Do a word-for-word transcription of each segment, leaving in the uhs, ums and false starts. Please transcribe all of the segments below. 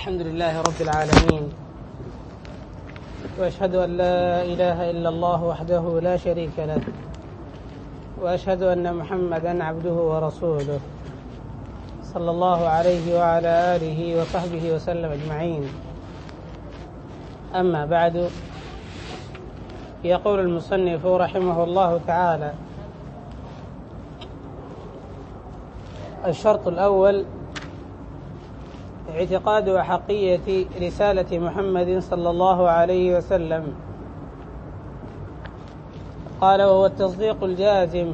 الحمد لله رب العالمين، وأشهد أن لا إله إلا الله وحده لا شريك له، وأشهد أن محمدا عبده ورسوله صلى الله عليه وعلى آله وصحبه وسلم أجمعين. أما بعد، يقول المصنف رحمه الله تعالى: الشرط الأول اعتقاد أحقية رسالة محمد صلى الله عليه وسلم. قال: وهو التصديق الجازم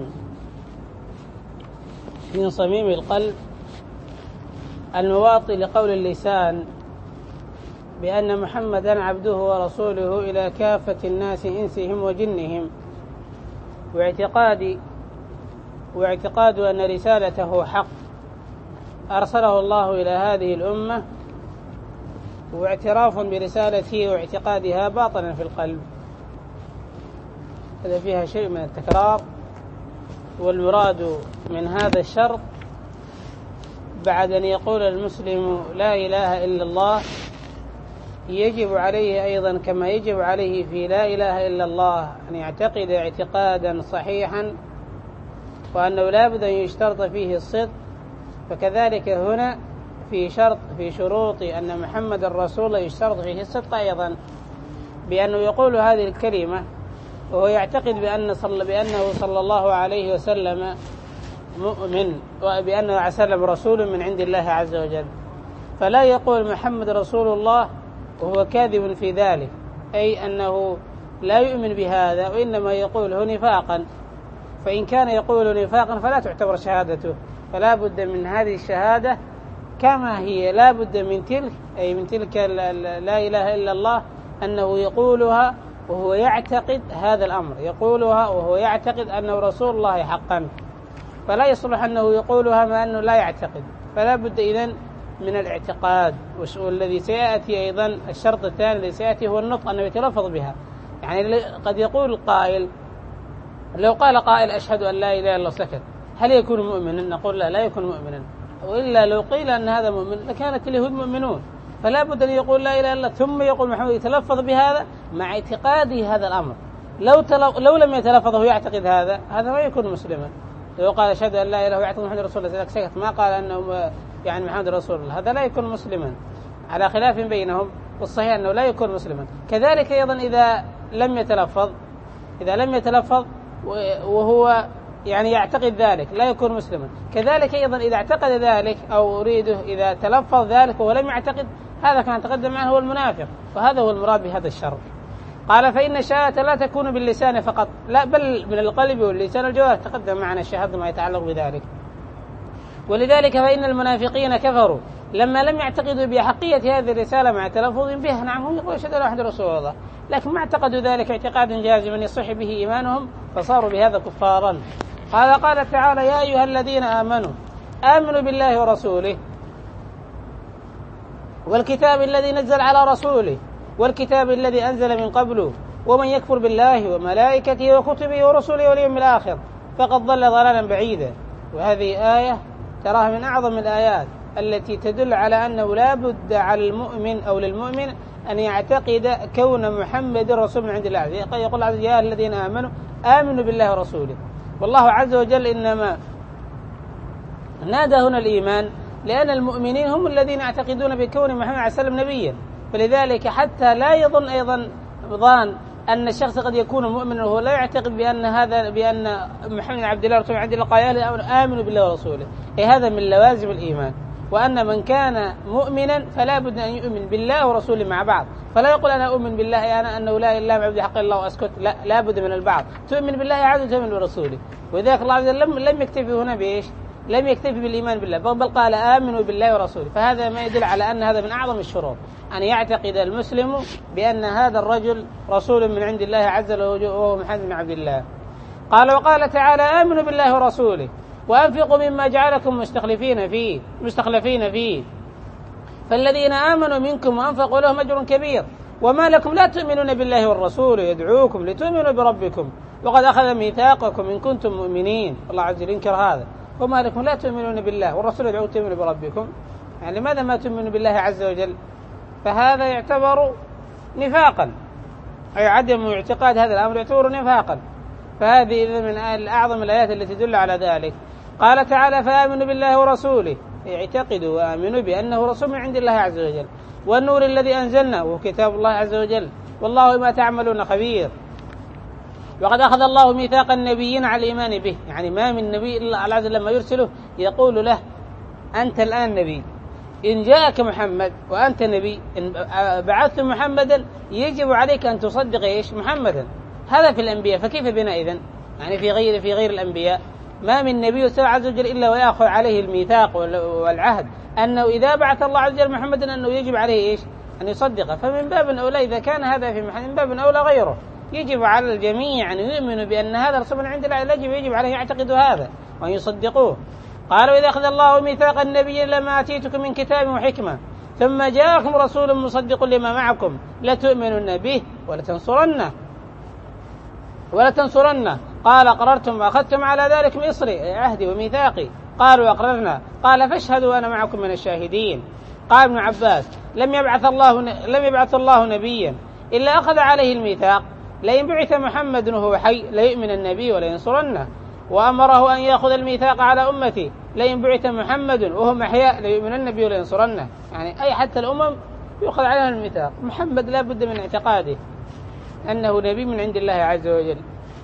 من صميم القلب المواطي لقول اللسان بأن محمدا عبده ورسوله إلى كافة الناس إنسهم وجنهم، واعتقاد واعتقاد أن رسالته حق أرسله الله إلى هذه الأمة، واعتراف برسالته واعتقادها باطنا في القلب. هذا فيها شيء من التكرار، والمراد من هذا الشرط بعد أن يقول المسلم لا إله إلا الله يجب عليه أيضا كما يجب عليه في لا إله إلا الله أن يعتقد اعتقادا صحيحا، وأنه لا بد أن يشترط فيه الصدق، فكذلك هنا في شرط في شروط أن محمد الرسول يشترط فيه الصدق أيضا، بأنه يقول هذه الكلمة وهو يعتقد بأن صل بأنه صلى الله عليه وسلم مؤمن، وبأنه عليه وسلم رسول من عند الله عز وجل، فلا يقول محمد رسول الله وهو كاذب في ذلك، أي أنه لا يؤمن بهذا، وإنما يقوله نفاقا، فإن كان يقول نفاقا فلا تعتبر شهادته، فلا بد من هذه الشهادة كما هي، لا بد من تلك أي من تلك لا إله إلا الله أنه يقولها وهو يعتقد هذا الأمر، يقولها وهو يعتقد أنه رسول الله حقا، فلا يصلح أنه يقولها ما أنه لا يعتقد، فلا بد إذن من الاعتقاد. والذي سيأتي أيضا الشرط الثاني الذي سيأتي هو النطق، أنه يتلفظ بها. يعني قد يقول القائل، لو قال قائل أشهد أن لا إله إلا الله سكت، هل يكون مؤمنا؟ نقول لا، لا يكون مؤمنا، وإلا لو قيل أن هذا مؤمن لكانت اليهود مؤمنون، فلا بد أن يقول لا إله إلا الله ثم يقول محمد، يتلفظ بهذا مع اعتقاده هذا الأمر. لو تلو... لو لم يتلفظ ويعتقد هذا هذا ما يكون مسلما. لو قال أشهد أن لا إله إلا الله ويعتقد محمد رسول الله سكت، ما قال أنه يعني محمد رسول الله، هذا لا يكون مسلما، على خلاف بينهم، والصحيح أنه لا يكون مسلما. كذلك أيضا إذا لم يتلفظ إذا لم يتلفظ وهو يعني يعتقد ذلك لا يكون مسلما. كذلك أيضا إذا اعتقد ذلك أو أريده إذا تلفظ ذلك وهو لم يعتقد، هذا كان تقدم عنه هو المنافق، وهذا هو المراد بهذا الشرط. قال: فإن الشهادة لا تكون باللسان فقط، لا بل من القلب واللسان والجوارح، تقدم معنا الشهادة ما يتعلق بذلك. ولذلك فإن المنافقين كفروا لما لم يعتقدوا بحقية هذه الرسالة مع تلفظ بها. نعم، هم يقولون أشهد أن لا إله إلا رسول الله، لكن ما اعتقدوا ذلك اعتقادا جازما يصح به إيمانهم، فصاروا بهذا كفارا. قال قال تعالى: يا أيها الذين آمنوا آمنوا بالله ورسوله والكتاب الذي نزل على رسوله والكتاب الذي أنزل من قبله، ومن يكفر بالله وملائكته وكتبه ورسله واليوم الآخر فقد ضل ضلالا بعيدا. وهذه آية تراها من أعظم الآيات التي تدل على أنه لا بد على المؤمن أو للمؤمن أن يعتقد كون محمد رسول من عند الله. يقول عز وجل: يا الذين آمنوا آمنوا بالله ورسوله. والله عز وجل إنما نادى هنا الإيمان لأن المؤمنين هم الذين يعتقدون بكون محمد عليه السلام نبيا، فلذلك حتى لا يظن أيضا ظان أن الشخص قد يكون مؤمنا وهو لا يعتقد بأن هذا بأن محمد عبد الله رسول عند الله، قال آمنوا بالله ورسوله، أي هذا من لوازم الإيمان. وأن من كان مؤمنا فلا بد أن يؤمن بالله ورسوله مع بعض، فلا يقول أنا أؤمن بالله أنا أنه لا إله إلا عبد حق الله وأسكت، لا، لا بد من البعض، تؤمن بالله عز وجل وتؤمن برسوله. وذلك الله عز وجل لم, لم يكتفي هنا بإيش؟ لم يكتفي بالإيمان بالله، بل قال آمنوا بالله ورسوله. فهذا ما يدل على أن هذا من أعظم الشروط، أن يعتقد المسلم بأن هذا الرجل رسول من عند الله عز وجل وهو محمد بن عبد الله. قال: وقال تعالى: آمنوا بالله ورسوله وأنفقوا مما جعلكم مستخلفين فيه مستخلفين فيه فالذين آمنوا منكم وأنفقوا لهم أجر كبير، وما لكم لا تؤمنون بالله والرسول يدعوكم لتؤمنوا بربكم وقد أخذ ميثاقكم إن كنتم مؤمنين. الله عز وجل ينكر هذا، وما لكم لا تؤمنون بالله والرسول يدعوكم تؤمنوا بربكم. يعني لماذا ما تؤمنوا بالله عز وجل فهذا يعتبر نفاقا، أي عدم اعتقاد هذا الأمر يعتبر نفاقا. فهذه من أعظم الآيات التي تدل على ذلك. قال تعالى فآمنوا بالله ورسوله، اعتقدوا وآمنوا بأنه رسول من عند الله عز وجل، والنور الذي أنزلنا وهو كتاب الله عز وجل، والله ما تعملون خبير. وقد أخذ الله ميثاق النبيين على الإيمان به، يعني ما من نبي إلا الله عز وجل لما يرسله يقول له أنت الآن نبي، إن جاءك محمد وأنت نبي، إن بعثت محمدا يجب عليك أن تصدق إيش محمدا. هذا في الأنبياء، فكيف بنا إذن؟ يعني في غير في غير الأنبياء ما من نبي يسوع عز وجل إلا ويأخذ عليه الميثاق والعهد أنه إذا بعث الله عز وجل محمدا أنه يجب عليه إيش أن يصدقه. فمن باب أولى إذا كان هذا في محل من باب أولى غيره، يجب على الجميع أن يؤمنوا بأن هذا رسول من عند الله، يجب يجب عليه يعتقدوا هذا وأن يصدقوه. قالوا إذا أخذ الله ميثاق النبي لما أتيتكم من كتاب وحكمة ثم جاءكم رسول مصدق لما معكم لتؤمنن به ولتنصرنه ولتنصرنه قال أقررتم وأخذتم على ذلك مصري عهدي وميثاقي قالوا أقررنا قال فاشهدوا أنا معكم من الشاهدين. قال ابن عباس لم يبعث الله لم يبعث الله نبيا إلا أخذ عليه الميثاق، لئن بعث محمد وهو حي ليؤمن النبي ولينصرنه، وأمره أن يأخذ الميثاق على أمتي لئن بعث محمد وهم أحياء ليؤمن النبي ولينصرنه. يعني أي حتى الأمم يأخذ عليها الميثاق. محمد لا بد من اعتقاده أنه نبي من عند الله عز وجل.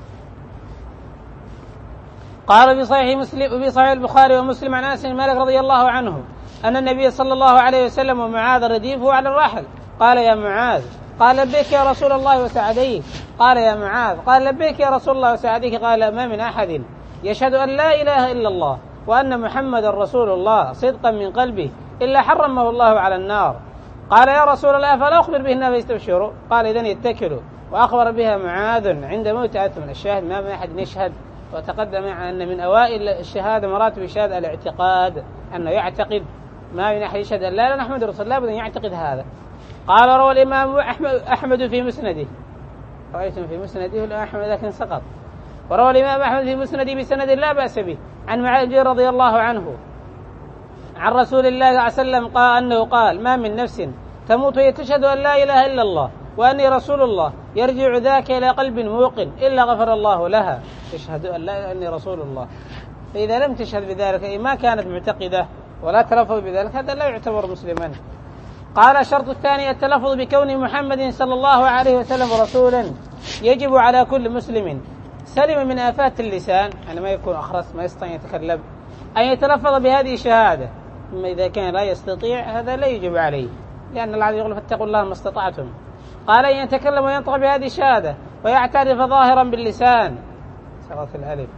قال في صحيح مسلم وفي صحيح البخاري ومسلم عن أنس بن مالك رضي الله عنه أن النبي صلى الله عليه وسلم ومعاذ رديفه على الرحل قال يا معاذ، قال لبيك يا رسول الله وسعديك، قال يا معاذ، قال لبيك يا رسول الله وسعديك، قال ما من أحد يشهد أن لا إله إلا الله وأن محمد رسول الله صدقا من قلبه إلا حرمه الله على النار. قال يا رسول الله فلا أخبر بهن فيستبشروا، قال إذن يتكلوا. وأخبر بها معاذ عند موت أثمن الشاهد ما من أحد يشهد. وتقدم أن من أوائل الشهادة مراتب الشهادة الاعتقاد، أنه يعتقد ما من أحد يشهد أن لا إله إلا محمد رسول الله بد أن يعتقد هذا. قال روى الإمام أحمد, أحمد في مسنده، رأيتم في مسنده ولا أحمد لكن سقط. وروى الإمام أحمد في مسنده بسند لا بأس به عن معاذ رضي الله عنه عن رسول الله صلى الله عليه وسلم قال أنه قال ما من نفس تموت وهي تشهد أن لا إله إلا الله وأني رسول الله يرجع ذاك إلى قلب موقن إلا غفر الله لها. تشهد أن لا إله أني رسول الله، فإذا لم تشهد بذلك أي ما كانت معتقدة ولا تلفظ بذلك هذا لا يعتبر مسلما. قال الشرط الثاني التلفظ بكون محمد صلى الله عليه وسلم رسولا. يجب على كل مسلم سلم من آفات اللسان، يعني ما يكون أخرس ما يستطيع يتكلم، أن يتلفظ بهذه الشهادة. أما إذا كان لا يستطيع هذا لا يجب عليه، لأن الله يقول فاتقوا الله ما استطعتم. قال أن يتكلم وينطق بهذه الشهادة ويعترف ظاهرا باللسان صارت الألف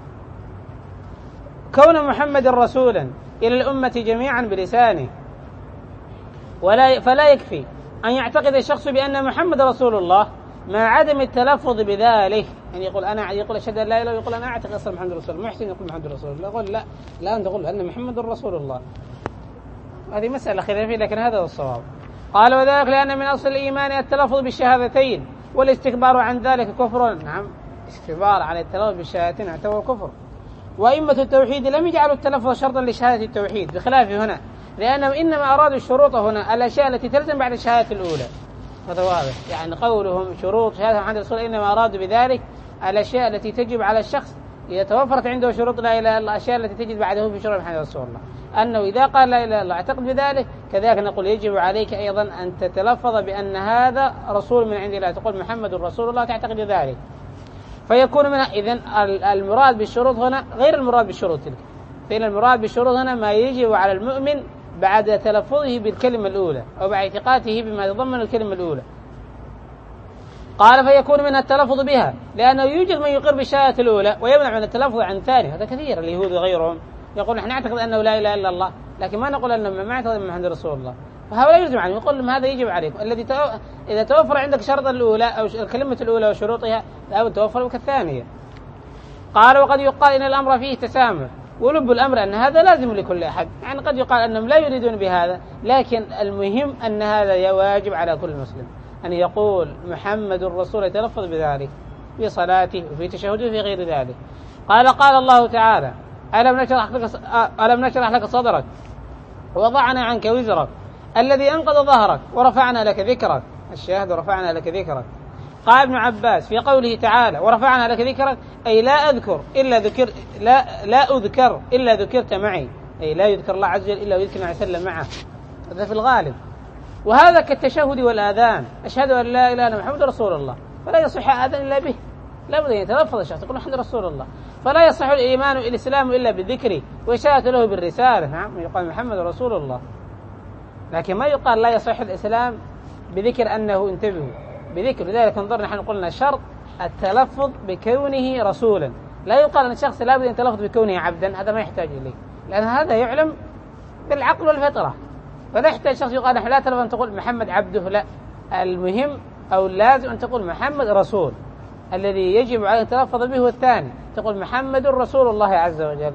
كون محمد رسولا إلى الأمة جميعا بلسانه، ولا فلا يكفي أن يعتقد الشخص بأن محمد رسول الله مع عدم التلفظ بذلك. يعني يقول أنا يقول أشهد أن لا إله، يقول أنا أعتقد أصلا محمد رسول الله، محسن يقول محمد رسول الله، يقول لا لا أنت تقول أن محمد رسول الله. هذه مسألة خلافية لكن هذا هو الصواب. قال وذلك لأن من أصل الإيمان التلفظ بالشهادتين والاستكبار عن ذلك كفر. نعم، استكبار عن التلفظ بالشهادتين يعتبر كفر. وأئمة التوحيد لم يجعلوا التلفظ شرطا لشهادة التوحيد بخلاف هنا، لأنهم إنما أرادوا الشروط هنا الأشياء التي تلزم بعد الشهادة الأولى. هذا واضح، يعني قولهم شروط شهادة محمد رسول الله إنما أرادوا بذلك الأشياء التي تجب على الشخص إذا توفرت عنده شروط لا إله إلا الله، الأشياء التي تجد بعده في شروط محمد رسول الله، أنه إذا قال لا إله إلا الله اعتقد بذلك. كذلك نقول يجب عليك أيضا أن تتلفظ بأن هذا رسول من عند الله، تقول محمد رسول الله تعتقد ذلك. فيكون من إذن المراد بالشروط هنا غير المراد بالشروط تلك، فإن المراد بالشروط هنا ما يجب على المؤمن بعد تلفظه بالكلمة الأولى أو بعد اعتقاده بما يتضمن الكلمة الأولى. قال فيكون منها التلفظ بها، لأنه يوجد من يقر بالشهادة الأولى ويمنع من التلفظ عن الثاني. هذا كثير، اليهود وغيرهم يقول نحن نعتقد أنه لا إله إلا الله لكن ما نقول أنه ما نعتقد أن محمد رسول الله. فهؤلاء يلزم عنهم يقول لهم هذا يجب عليكم. الذي تو... إذا توفر عندك شرط الأولى أو الكلمة الأولى وشروطها لا بد توفر لك الثانية. قال وقد يقال إن الأمر فيه تسامح، ولب الأمر أن هذا لازم لكل أحد، يعني قد يقال أنهم لا يريدون بهذا، لكن المهم أن هذا واجب على كل مسلم أن يقول محمد الرسول يتلفظ بذلك في صلاته وفي تشهده وفي غير ذلك. قال قال الله تعالى ألم نشرح لك, ألم نشرح لك صدرك ووضعنا عنك وزرك الذي أنقض ظهرك ورفعنا لك ذكرك. الشاهد ورفعنا لك ذكرك. قال ابن عباس في قوله تعالى ورفعنا لك ذكرك أي لا أذكر إلا ذكر لا لا أذكر إلا ذكرت معي، أي لا يذكر الله عز وجل إلا ويذكر عليه وسلم معه، هذا في الغالب. وهذا كالتشهد والآذان، أشهد أن لا إله إلا محمد رسول الله، فلا يصح آذان إلا به، لا بد أن يتلفظ الشخص يقول محمد رسول الله. فلا يصح الإيمان والإسلام إلا بالذكر وإشارة له بالرسالة، نعم يقال محمد رسول الله، لكن ما يقال لا يصح الإسلام بذكر أنه انتبهوا بذكر. لذلك انظرنا نحن قلنا شرط التلفظ بكونه رسولا، لا يقال أن الشخص لا بد أن يتلفظ بكونه عبدا، هذا ما يحتاج إليه، لأن هذا يعلم بالعقل والفطرة، فلا يحتاج شخص يقال نحن لا تلفظ أن تقول محمد عبده، لا، المهم أو اللازم أن تقول محمد رسول، الذي يجب عليه أن تلفظ به الثاني تقول محمد رسول الله عز وجل.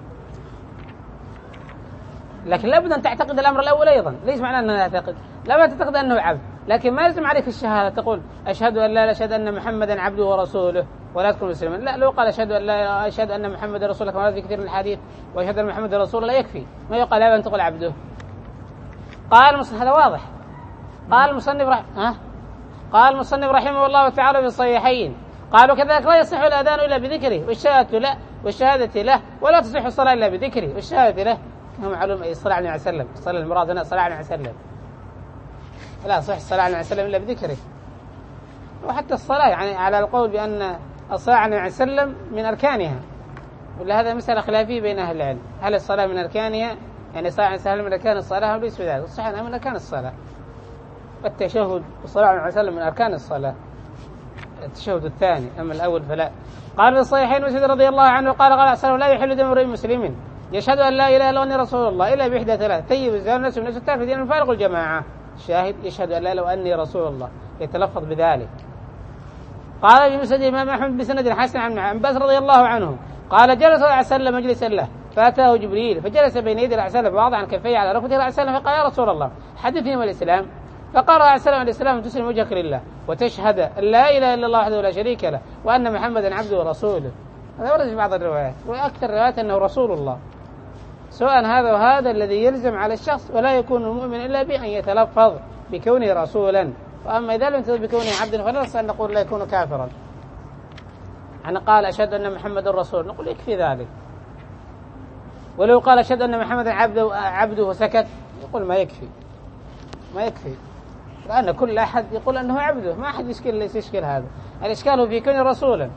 لكن لابد أن تعتقد الأمر الأول أيضا، ليس معناه أننا نعتقد، لا تعتقد أنه عبد، لكن ما يلزم عليك الشهادة تقول أشهد أن لا أشهد أن محمدا عبده ورسوله ولا تكون مسلما، لا، لو قال أشهد أن لا أشهد أن محمد رسول الله كما في كثير من الحديث وأشهد أن محمد رسول الله لا يكفي، ما يقال لا أن تقول عبده. قال المصنف هذا واضح. قال المصنف رح... ها؟ قال المصنف رحمه الله تعالى في الصحيحين قالوا كذلك لا يصح الأذان إلا بذكره والشهادة له والشهادة له، ولا تصح الصلاة إلا بذكره والشهادة له. هو معلوم أي الصلاة عليه وسلم، الصلاة المراد هنا الصلاة عليه وسلم، لا صح الصلاة عليه وسلم إلا بذكره. وحتى الصلاة يعني على القول بأن الصلاة عليه وسلم من أركانها، ولا هذا مسألة خلافية بين أهل العلم، هل الصلاة من أركانها يعني الصلاة عليه وسلم من أركان الصلاة أو ليس بذلك؟ الصحيح أنها من أركان الصلاة، والتشهد والصلاة عليه وسلم من أركان الصلاة، التشهد الثاني، أما الأول فلا. قال في الصحيحين مسعود رضي الله عنه قال قال أحسن لا يحل دم امرئ مسلم يشهد أن لا إله إلا الله رسول الله إلا بإحدى ثلاث: طيب الزنا نفسه من نفسه التافه دين الفارق الجماعة. الشاهد يشهد أن لا إله أني رسول الله، يتلفظ بذلك. قال في مسند الإمام أحمد بسند حسن عن عباس رضي الله عنه قال جلس عليه وسلم مجلسا له فأتاه جبريل فجلس بين يدي الرسول ووضع كفيه على ركبته الرسول فقال: يا رسول الله حدثني ما الإسلام. فقال عليه السلام: الإسلام تسلم وجهك لله وتشهد أن لا إله إلا الله وحده لا شريك له وأن محمدا عبده ورسوله. هذا ورد في بعض الروايات، وأكثر الروايات أنه رسول الله. سواء هذا وهذا الذي يلزم على الشخص، ولا يكون المؤمن إلا بأن يتلفظ بكونه رسولا. وأما إذا لم يتلفظ بكونه عبدا فلا نستطيع أن نقول لا يكون كافرا. أنا قال أشهد أن محمد رسول، نقول يكفي ذلك. ولو قال أشهد أن محمدا عبده عبده وسكت يقول ما يكفي، ما يكفي، لأن كل أحد يقول أنه عبده، ما أحد يشكل ليس يشكل هذا. الإشكال في كونه رسولا.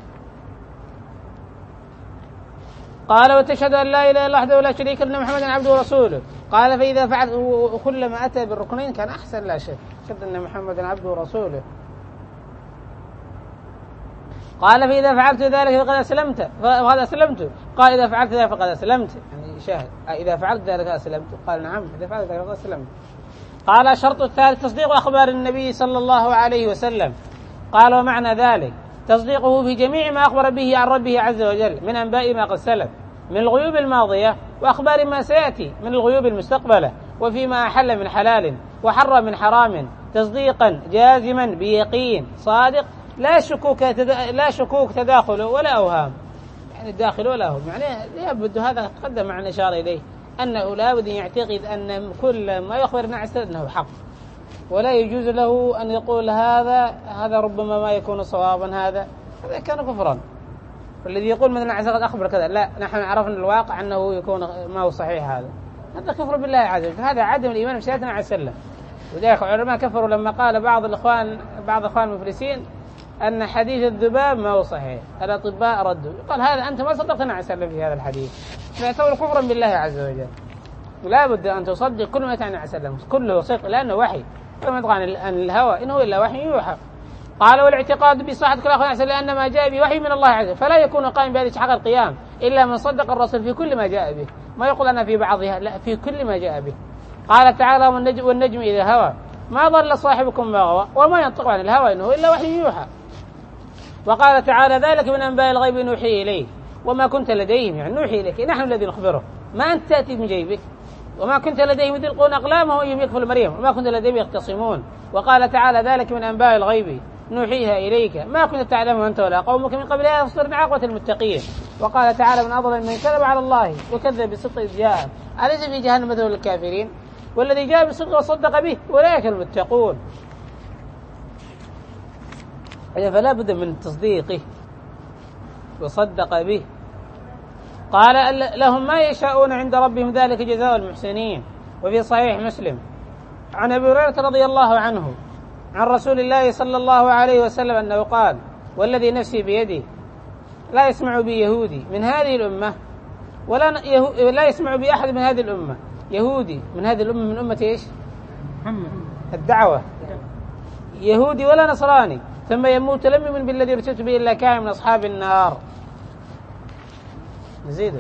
قال: وتشهد أن لا إله إلا الله وحده لا شريك له أن محمدا عبده ورسوله. قال: فإذا فعل كلما أتى بالركنين كان أحسن لا شك، شهد أن محمدا عبده ورسوله. قال: فإذا فعلت ذلك فقد أسلمت فقد أسلمت. قال: إذا فعلت ذلك فقد أسلمت، يعني شاهد إذا فعلت ذلك أسلمت. قال: نعم إذا فعلت ذلك فقد أسلمت. قال: الشرط الثالث تصديق أخبار النبي صلى الله عليه وسلم. قال: ومعنى ذلك تصديقه في جميع ما أخبر به عن ربه عز وجل من أنباء ما قد سلف من الغيوب الماضية وأخبار ما سيأتي من الغيوب المستقبلة، وفيما أحل من حلال وحرم من حرام، تصديقا جازما بيقين صادق لا شكوك تدا... لا شكوك تداخل ولا أوهام، يعني الداخل ولا أوهام، يعني لابد هذا تقدم عن إشارة إليه أنه لا بد أن يعتقد أن كل ما يخبر الناس أنه حق، ولا يجوز له أن يقول هذا هذا ربما ما يكون صوابا، هذا هذا كان كفرا. والذي يقول مثلا عسى قد أخبر كذا، لا نحن عرفنا الواقع أنه يكون ما هو صحيح، هذا هذا كفر بالله عز وجل، هذا عدم الإيمان بسيادتنا عليه السلام. وذلك العلماء كفروا لما قال بعض الإخوان بعض إخوان المفلسين أن حديث الذباب ما هو صحيح، الأطباء ردوا، قال هذا أنت ما صدقتنا عليه السلام في هذا الحديث، فيعتبر كفرا بالله عز وجل. ولا بد أن تصدق كل ما يأتي عن السلام، كله صدق لأنه وحي، وما يطغى عن الهوى إنه إلا وحي يوحى. قال: والاعتقاد بصحة كل أخبار لأن ما جاء به وحي من الله عز وجل، فلا يكون قائم بهذه حق القيام إلا من صدق الرسول في كل ما جاء به، ما يقول أنا في بعضها، لا في كل ما جاء به. قال تعالى: والنجم, والنجم إذا هوى ما ضل صاحبكم ما غوى وما ينطق عن الهوى إنه إلا وحي يوحى. وقال تعالى: ذلك من أنباء الغيب نوحي إليه وما كنت لديهم، يعني نوحي إليك نحن الذين نخبره، ما أنت تأتي من جيبك، وما كنت لديهم يلقون أقلامهم وهم يكفل مريم وما كنت لديهم يختصمون. وقال تعالى: ذلك من أنباء الغيب نوحيها إليك ما كنت تعلمه أنت ولا قومك من قبل أن يصدرن عقبة المتقين. وقال تعالى: من أضل من كذب على الله وكذب بالصدق إذ جاء أليس في جهنم مثل الكافرين. والذي جاء بالصدق وصدق به أولئك المتقون. فلا بد من تصديقه وصدق به. قال لهم ما يشاءون عند ربهم ذلك جزاء المحسنين. وفي صحيح مسلم عن أبي هريرة رضي الله عنه عن رسول الله صلى الله عليه وسلم أنه قال والذي نفسي بيده لا يسمع بي يهودي من هذه الأمة ولا لا يسمع بي أحد من هذه الأمة يهودي من هذه الأمة من أمة إيش؟ الدعوة يهودي ولا نصراني ثم يموت لم يؤمن بالذي ارسلت به إلا كان من أصحاب النار. نزيده.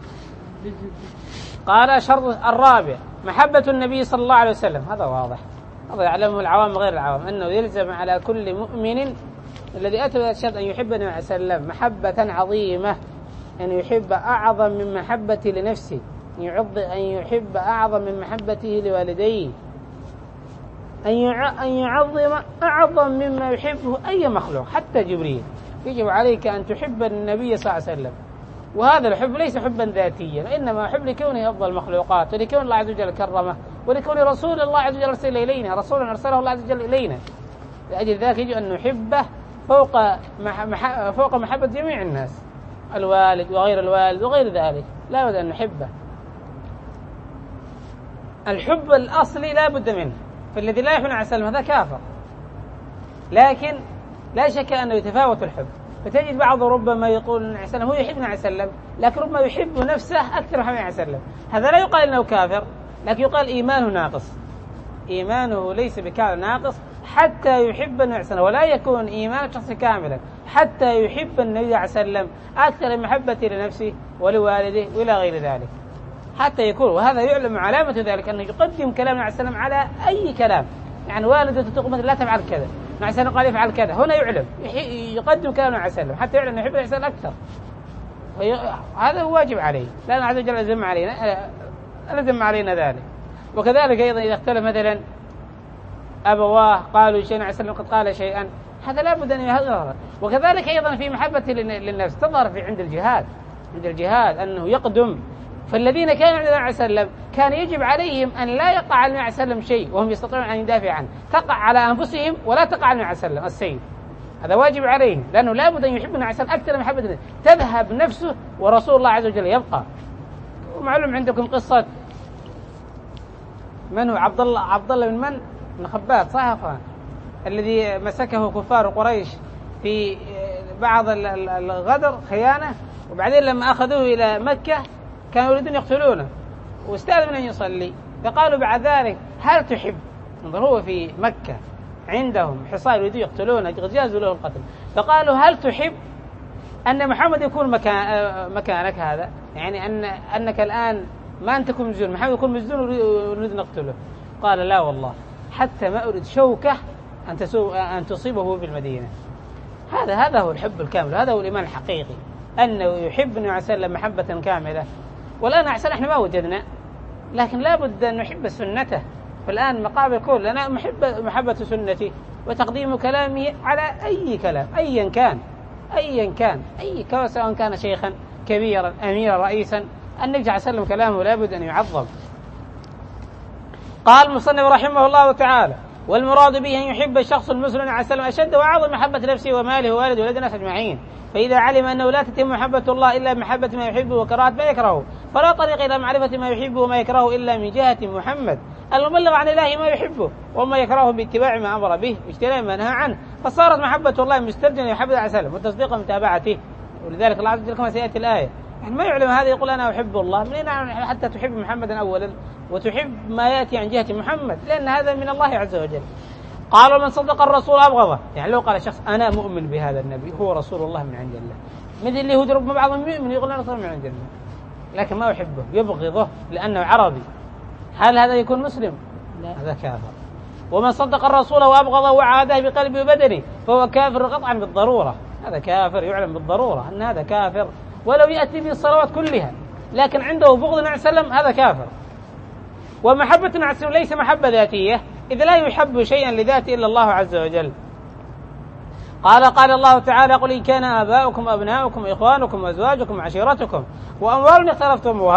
قال الشرط الرابع محبة النبي صلى الله عليه وسلم. هذا واضح، هذا يعلمه العوام غير العوام، أنه يلزم على كل مؤمن الذي أتى الشرط أن يحب النبي صلى الله عليه وسلم محبة عظيمة، أن يحب أعظم من محبته لنفسه، أن يحب أعظم من محبته لوالديه، أن يعظم أعظم مما يحبه أي مخلوق حتى جبريل. يجب عليك أن تحب النبي صلى الله عليه وسلم، وهذا الحب ليس حبا ذاتيا، إنما حب لكونه أفضل المخلوقات، ولكون الله عز وجل كرمه، ولكون رسول الله عز وجل أرسل إلينا، رسولا أرسله الله عز وجل إلينا. لأجل ذلك يجب أن نحبه فوق مح... فوق محبة جميع الناس، الوالد وغير الوالد وغير ذلك، لا بد أن نحبه. الحب الأصلي لا بد منه، فالذي لا يحب النبي عليه السلام هذا كافر، لكن لا شك أنه يتفاوت الحب. فتجد بعض ربما يقول النبي عليه السلام هو يحب النبي عليه السلام، لكن ربما يحب نفسه أكثر من النبي عليه السلام، هذا لا يقال أنه كافر، لكن يقال إيمانه ناقص، إيمانه ليس بكامل ناقص حتى يحب النبي عليه السلام، ولا يكون إيمان شخص كاملا حتى يحب النبي عليه السلام أكثر من محبته لنفسه ولوالده وإلى غير ذلك، حتى يكون. وهذا يعلم علامة ذلك أنه يقدم كلام النبي عليه السلام على أي كلام، يعني والده تقول لا تفعل كذا، النبي عليه السلام قال يفعل كذا، هنا يعلم يقدم كلام النبي عليه السلام حتى يعلم أنه يحب النبي عليه السلام أكثر. هذا هو واجب عليه، لا الله عز وجل ألزم علينا ألزم علينا ذلك. وكذلك أيضا إذا اختلف مثلا أبواه قالوا شيئا عليه السلام قد قال شيئا، هذا لا بد أن يظهر. وكذلك أيضا في محبة للنفس تظهر في عند الجهاد، عند الجهاد أنه يقدم. فالذين كانوا عند النبي عليه السلام كان يجب عليهم أن لا يقع على النبي عليه السلام شيء وهم يستطيعون أن يدافع عنه، تقع على أنفسهم ولا تقع على النبي عليه السلام السيف، هذا واجب عليهم، لأنه لا بد أن يحب النبي عليه السلام أكثر من محبة النفس، تذهب نفسه ورسول الله عز وجل يبقى. ومعلوم عندكم قصة من هو عبد الله عبد الله بن من بن خباب صح الذي مسكه كفار قريش في بعض الغدر خيانة، وبعدين لما أخذوه إلى مكة كانوا يريدون يقتلونه واستأذن من أن يصلي، فقالوا بعد ذلك هل تحب، انظر هو في مكة عندهم حصار يريدون يقتلونه جازوا له القتل، فقالوا هل تحب أن محمد يكون مكان مكانك هذا، يعني أن أنك الآن ما أنت تكون مجنون، محمد يكون مجنون ونريد نقتله. قال لا والله حتى ما أريد شوكة أن أن تصيبه في المدينة. هذا هذا هو الحب الكامل، هذا هو الإيمان الحقيقي، أنه يحب النبي عليه السلام محبة كاملة. والآن أحسن إحنا ما وجدنا، لكن لا بد أن نحب سنته. فالآن مقابل كل أنا محب محبة سنتي وتقديم كلامي على أي كلام أيا كان أيا كان أي كان، سواء كان شيخا كبيرا أميرا رئيسا، النبي عليه السلام كلامه لا بد أن يعظم. قال المصنف رحمه الله تعالى والمراد به أن يحب الشخص المسلم عليه السلام أشد وأعظم محبة نفسه وماله وولده وولد الناس أجمعين، فإذا علم أنه لا تتم محبة الله إلا بمحبة ما يحبه وكراهة ما يكرهه، فلا طريق إلى معرفة ما يحبه وما يكرهه إلا من جهة محمد المبلغ عن الله ما يحبه وما يكرهه باتباع ما أمر به واجتناب ما نهى عنه، فصارت محبة الله مستلزمة لمحبة عليه السلام وتصديق متابعته. ولذلك الله عز وجل كما سيأتي الآية يعني ما يعلم هذا يقول أنا أحب الله، منين حتى تحب محمدا أولا وتحب ما يأتي عن جهة محمد، لأن هذا من الله عز وجل. قالوا من صدق الرسول أبغضه، يعني لو قال شخص أنا مؤمن بهذا النبي هو رسول الله من عند الله، مثل اليهود ربما بعضهم يؤمن يقول أنا رسول من عند الله لكن ما يحبه يبغضه لأنه عربي، هل هذا يكون مسلم؟ لا، هذا كافر. ومن صدق الرسول وأبغضه وعاده بقلبه وبدنه فهو كافر قطعا بالضرورة، هذا كافر يعلم بالضرورة أن هذا كافر ولو يأتي به الصلوات كلها، لكن عنده بغض النبي صلى الله عليه وسلم هذا كافر. ومحبة النبي عليه السلام ليس محبة ذاتية، إذ لا يحب شيئا لذاته إلا الله عز وجل. قال قال الله تعالى قل إن كان آباؤكم أبناؤكم إخوانكم وأزواجكم وعشيرتكم وأموال اختلفتموها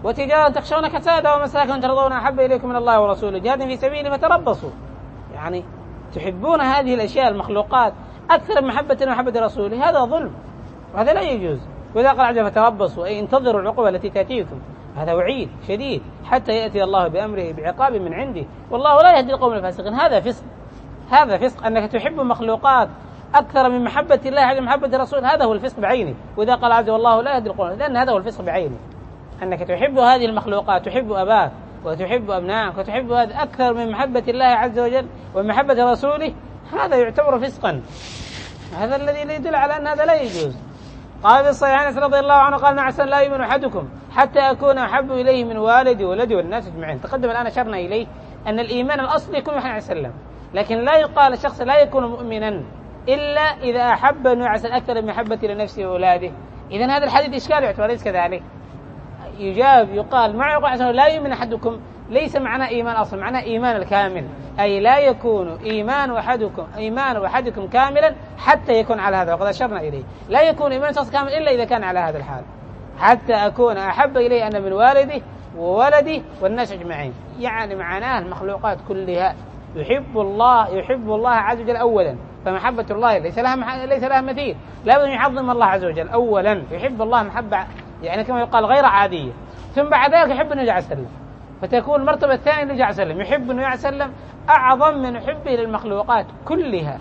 وتجارة تخشون كسادها ومساكن ترضون أحب إليكم من الله ورسوله جهاد في سبيله فتربصوا. يعني تحبون هذه الأشياء المخلوقات أكثر من محبة محبة رسوله، هذا ظلم وهذا لا يجوز. وإذا قال عز فتربصوا أي انتظروا العقوبة التي تأتيكم، هذا وعيد شديد حتى يأتي الله بأمره بعقاب من عنده، والله لا يهدي القوم الفاسقين. هذا فسق، هذا فسق أنك تحب مخلوقات أكثر من محبة الله على محبة رسوله، هذا هو الفسق بعينه. وإذا قال عز والله لا يهدي القوم، لأن هذا هو الفسق بعينه، أنك تحب هذه المخلوقات، تحب أباك وتحب أبنائك وتحب هذا أكثر من محبة الله عز وجل ومحبة رسوله، هذا يعتبر فسقا. هذا الذي يدل على أن هذا لا يجوز. قال في الصحيح أنس رضي الله عنه قال نعسا لا يؤمن أحدكم حتى أكون أحب إليه من والدي وولدي والناس أجمعين. تقدم الآن أشرنا إليه أن الإيمان الأصلي يكون محمد عليه السلام، لكن لا يقال الشخص لا يكون مؤمنا إلا إذا أحب نعسا أكثر من محبة لنفسه وأولاده. إذن هذا الحديث إشكال يعتبر ليس كذلك. يجاب يقال مع يقول لا يؤمن أحدكم ليس معنى إيمان أصلا، معنى إيمان الكامل، أي لا يكون إيمان أحدكم إيمان أحدكم كاملا حتى يكون على هذا، وقد أشرنا إليه لا يكون إيمان شخص كامل إلا إذا كان على هذا الحال، حتى أكون أحب إليه أنا من والدي وولدي والناس أجمعين. يعني معناه المخلوقات كلها يحب الله يحب الله عز وجل أولا، فمحبة الله ليس لها ليس لها مثيل، لا بد أن يعظم الله عز وجل أولا، يحب الله محبة يعني كما يقال غير عادية، ثم بعد ذلك يحب النبي عليه السلام، فتكون المرتبة الثانية النبي عليه السلام، يحب النبي عليه السلام أعظم من حبه للمخلوقات كلها،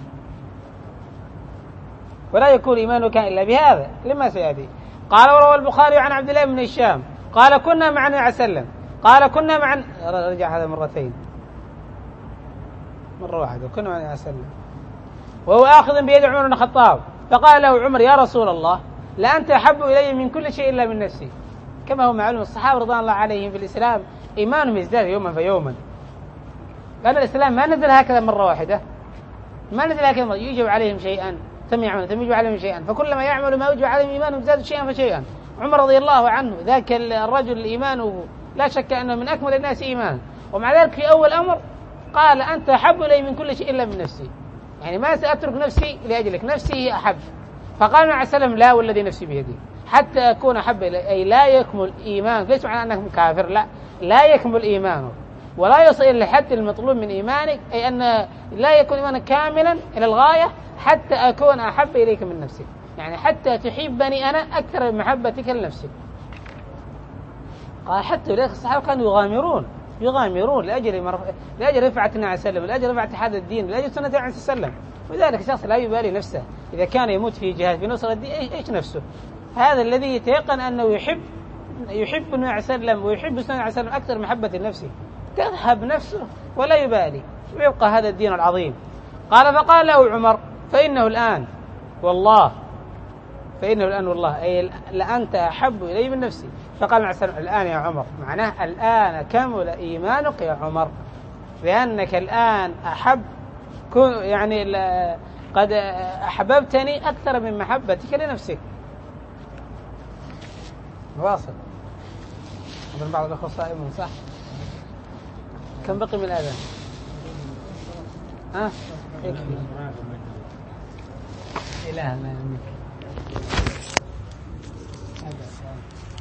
ولا يكون إيمانك إلا بهذا لما سيأتي. قال وروى البخاري عن عبد الله بن الشام قال كنا مع النبي عليه السلام قال كنا مع رجع هذا مرتين مرة واحدة كنا مع النبي عليه السلام وهو آخذ بيد عمر بن الخطاب، فقال له عمر يا رسول الله لأنت أحب إلي من كل شيء إلا من نفسي. كما هو معلوم الصحابة رضوان الله عليهم في الإسلام إيمانهم يزداد يوما فيوما، لأن الإسلام ما نزل هكذا مرة واحدة، ما نزل هكذا مرة يجب عليهم شيئا ثم يعمل ثم يجب عليهم شيئا، فكلما يعمل ما يجب عليهم إيمانهم يزداد شيئا فشيئا. عمر رضي الله عنه ذاك الرجل إيمانه لا شك أنه من أكمل الناس إيمانا، ومع ذلك في أول أمر قال أنت أحب إلي من كل شيء إلا من نفسي، يعني ما سأترك نفسي لأجلك، نفسي هي أحب. فقال عليه السلام لا والذي نفسي بيدي حتى أكون أحب إلي، أي لا يكمل إيمان، ليس معنى أنك كافر، لا لا يكمل إيمانه ولا يصل إلى حد المطلوب من إيمانك، أي أن لا يكون إيمانك كاملا إلى الغاية حتى أكون أحب إليك من نفسك، يعني حتى تحبني أنا أكثر من محبتك لنفسك. قال حتى ذلك الصحابة كانوا يغامرون يغامرون لأجل مرف... لأجل رفعة النبي عليه السلام، لأجل رفعة هذا الدين، لأجل سنة النبي عليه السلام. وذلك الشخص لا يبالي نفسه إذا كان يموت في جهاد في نصرة الدين إيش نفسه، هذا الذي يتيقن أنه يحب يحب النبي عليه السلام ويحب النبي عليه السلام أكثر محبة لنفسه، تذهب نفسه ولا يبالي ويبقى هذا الدين العظيم. قال فقال له عمر فإنه الآن والله فإنه الآن والله أي لأنت أحب إلي من نفسي. فقال عليه السلام الآن يا عمر، معناه الآن كمل إيمانك يا عمر، لأنك الآن أحب يعني قد أحببتني أكثر من محبتك لنفسك. واصل من بعض الأخوة صائمون صح؟ كم بقي من الأذان؟ ها؟ يكفي إلهنا يمك.